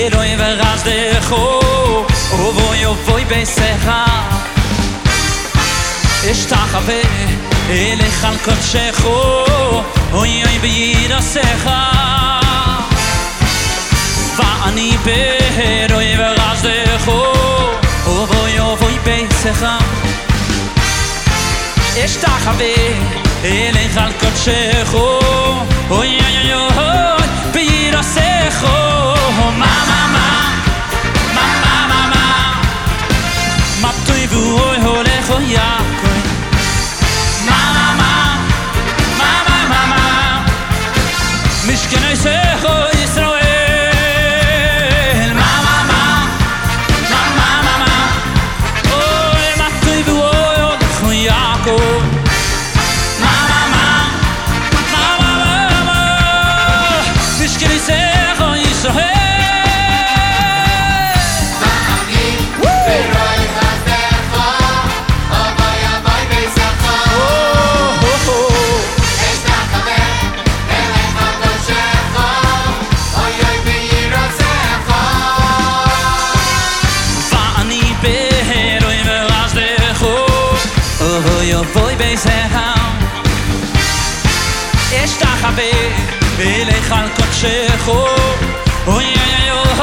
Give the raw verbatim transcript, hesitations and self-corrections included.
Eroi verrazdecho Ovoi ovoi besecha Eshtachave Elech al kodshecho Oy oy beirasecha Va'ani be'eroi verrazdecho Ovoi ovoi besecha Eshtachave Elech al kodshecho Oy oy oy beirasecho Ma ma ma Ma ma ma ma Ma tuivu oy holecho yakoy Ma ma ma Ma ma ma ma Mishkenoi secho Yisrael Ma ma ma Ma ma ma ma Oy ma tuivu oy holecho yakoy Ma ma ma Ma ma ma ma Mishkenoi secho Yisrael Voy besecha Eshtachave Elech al kodshecho Oy oy oy